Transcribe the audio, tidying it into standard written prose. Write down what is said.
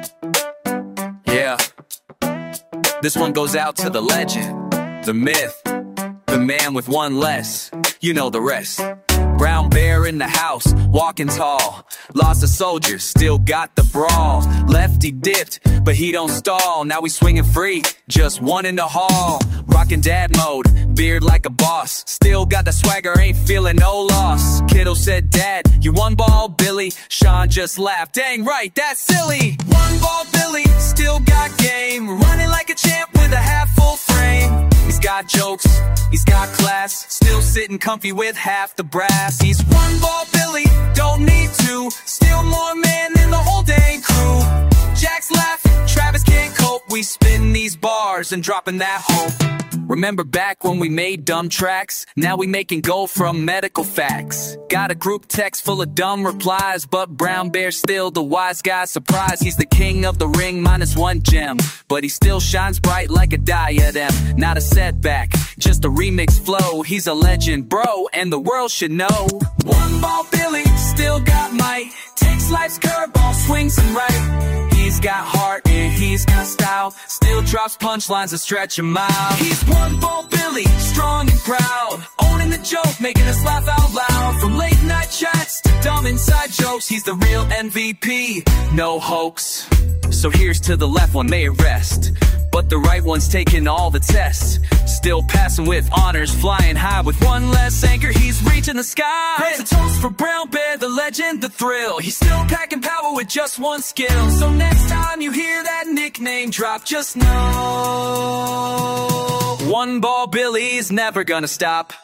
Yeah. This one goes out to the legend, the myth, the man with one less. You know the rest. Brown bear in the house, walking tall. Lost a soldier, still got the brawl. Lefty dipped, but he don't stall. Now he's swinging free, just one in the hall. Rockin' dad mode, beard like a boss. Still got the swagger, ain't feeling no loss. Kiddo said, Dad, you one ball Billy. Sean just laughed, dang right, that's silly. One ball Billy, still got game. Running like a champ with a half full frame. He's got jokes, he's got class. Still sitting comfy with half the brass. He's one ball Billy, don't need to. Still more man than the whole dang crew. Jack's laughing, Travis can't cope. We spin these bars and dropping that hope. Remember back when we made dumb tracks? Now we making gold from medical facts. Got a group text full of dumb replies, but Brown Bear still the wise guy. Surprise, he's the king of the ring minus one gem, but he still shines bright like a diadem. Not a setback, just a remix flow. He's a legend, bro, and the world should know. One ball Billy, still got might. Takes life's curveball, swings and right. He's got heart and he's got style. Still drops punchlines that stretch a mile. He's one ball Billy, strong and proud. Owning the joke, making us laugh out loud. From late night chats to dumb inside jokes, he's the real MVP, no hoax. So here's to the left one, may it rest. But the right one's taking all the tests. Still passing with honors, flying high with one less anchor. He's reaching the sky. Raise a toast for Brown Bear, the legend, the thrill. He's still packing power with just one skill. So next time you hear that nickname drop, just know one ball Billy's never gonna stop.